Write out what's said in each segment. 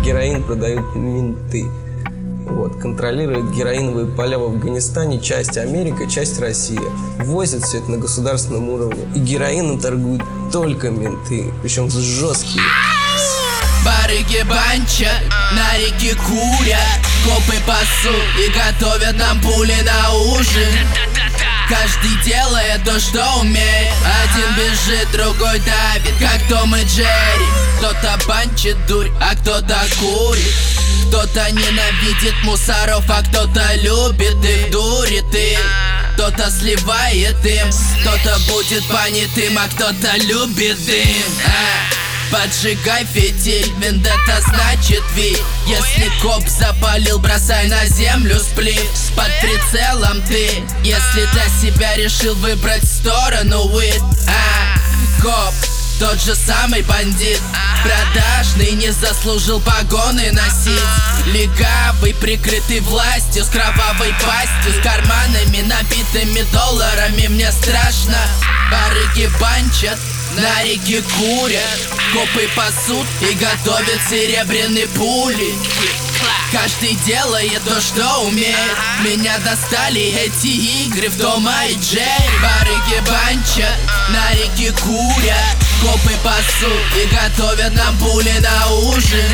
героин продают менты. Вот, контролируют героиновые поля в Афганистане, часть Америка, часть Россия. Возят все это на государственном уровне. И героином торгуют только менты, причем жесткие. Барыги банчат, на реке курят, копы пасут и готовят нам пули на ужин. Каждый делает то, что умеет. Один бежит, другой давит, как Том и Джерри. Кто-то банчит дурь, а кто-то курит. Кто-то ненавидит мусоров, а кто-то любит их, дурит их. Кто-то сливает им, кто-то будет понятым, а кто-то любит им. Поджигай фитиль, вендетта значит Ви. Если коп запалил, бросай на землю сплив. Под прицелом ты, если для себя решил выбрать сторону Уит. Коп, тот же самый бандит, продажный, не заслужил погоны носить. Легавый, прикрытый властью, с кровавой пастью, с карманами, набитыми долларами. Мне страшно. Барыги банчат, на реке курят, копы пасут и готовят серебряные пули. Каждый делает то, что умеет. Меня достали эти игры в Тома и Джерри. Барыги банчат, на реке курят, копы пасут и готовят нам пули на ужин.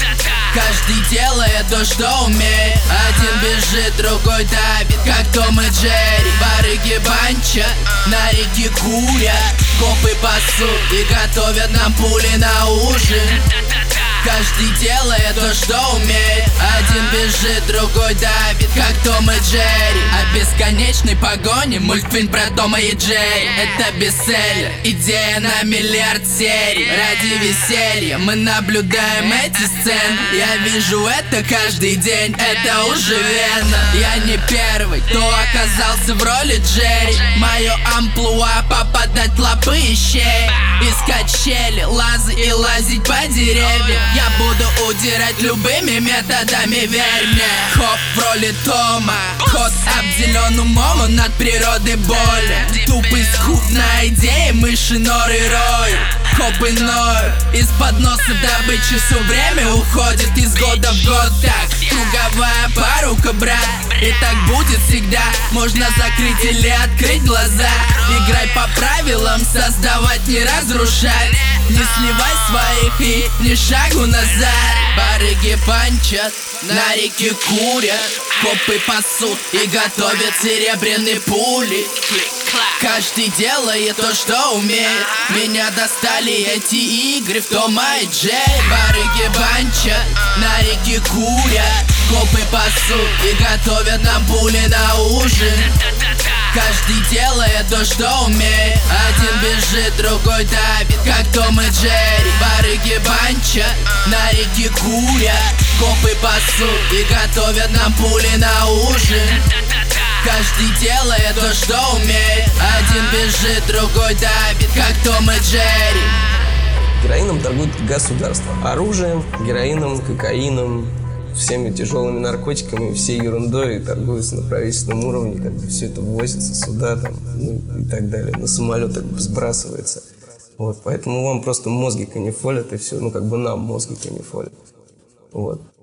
Каждый делает то, что умеет. Один бежит, другой давит, как Том и Джерри. Барыги банчат, на реке курят, копы пасут и готовят нам пули на ужин. Каждый делает то, что умеет. Один бежит, другой давит, как Том и Джерри. О бесконечной погоне, мультфильм про Тома и Джерри. Это бестселлер, идея на миллиард серий. Ради веселья мы наблюдаем эти сцены. Я вижу это каждый день, это уже вена. Я не первый, кто оказался в роли Джерри. Мое амплуа попадать в лапы и щели, искать щели, лазы и лазить по деревьям. Я буду удирать любыми методами, верь мне. Хоп в роли Тома, кот обделен умом, он от природы болен. Тупый скуп на идеи, мыши норы рой. Копы ноют, из-под носа добычи все время уходит из года в год. Так, круговая порука, брат, и так будет всегда. Можно закрыть или открыть глаза. Играй по правилам, создавать, не разрушать. Не сливай своих и ни шагу назад. Барыги банчат, на реке курят, копы пасут и готовят серебряные пули. Каждый делает то, что умеет. Меня достали эти игры в Тома и Джерри. Барыги банчат, на реке курят, копы пасут и готовят нам пули на ужин. Каждый делает то, что умеет. Один бежит, другой давит, как Том и Джерри. Барыги банчат, на реке курят, копы пасут и готовят нам пули на ужин. Каждый делает то, что умеет. Один бежит, другой давит, как Том и Джерри. Героином торгуют государства. Оружием, героином, кокаином, всеми тяжелыми наркотиками, всей ерундой торгуются на правительственном уровне, как бы все это возится сюда, там, ну, и так далее. На самолетах сбрасывается. Вот, поэтому вам просто мозги канифолят, и все, ну, как бы нам мозги канифолят. Вот.